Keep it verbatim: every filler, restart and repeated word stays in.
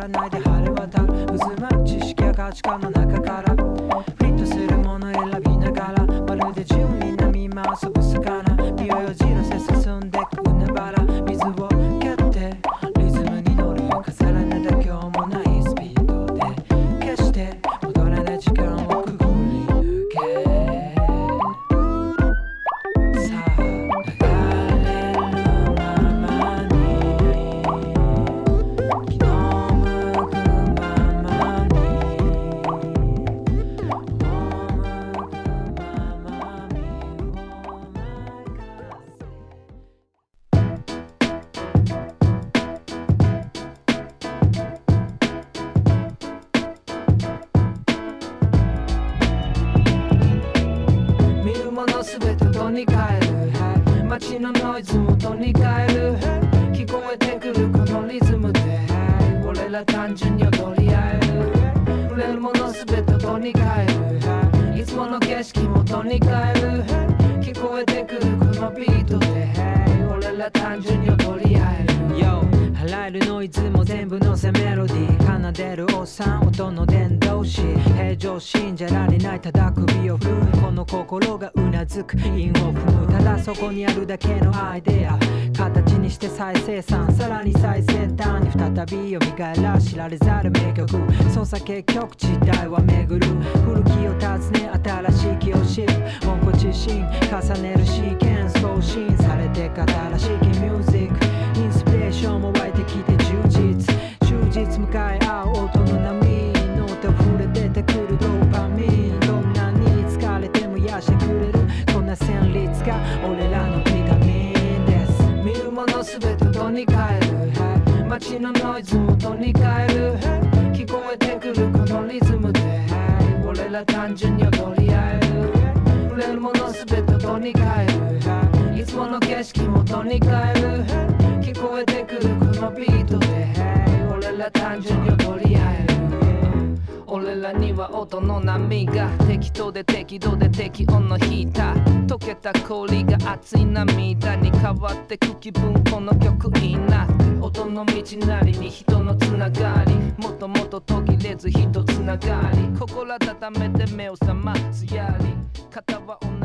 ないで晴れ渡る渦巻く知識や価値観の中からフィットするもの選びながらまるで住民並み回すブスかな匂いをじらせ進んでく海原水を蹴ってリズムに乗る飾らない妥協もないスピードで決して戻らない時間をくぐり抜けさあ流れるままに気の向くままに赴くまま身を見るものすべて音に変える街のノイズも音に変える聞こえてくるこのリズムで俺ら単純に踊り合える触れるものすべて音に変えるいつもの景色も音に変える聞こえてくるこのビートで俺ら単純に踊り合える Yo あらゆるノイズも全部のせメロディー奏でるおっさん音の伝導詞平常心じゃられないただ首を振るこの心がうなずく韻を踏むただそこにあるだけのアイデア形にして再生産さらに最先端に再び蘇ら知られざる名曲操作結局時代は巡る古きを訪ね新しい気を知る温故知新重ねるシーケンス更新されてく新しいミュージックインスピレーションも湧いてきて充実充実向かい合う音の波ノート触れ出てくるドーパミンどんなに疲れても癒してくれるこんな旋律が俺らのビタミンです見るものすべて音に変える街のノイズも音に変える聞こえてくるこのリズムで俺ら単純に踊り合える触れるものすべて音に変えるいつもの景色も音に変える聞こえてくるこのビートで俺ら単純に踊り合える俺らには音の波が適当で適度で適温のヒーター溶けた氷が熱い涙に変わってく気分この曲いいなって音の道なりに人のつながりもっともっと途切れず人つながり心温めて目を覚ますやり方は同じ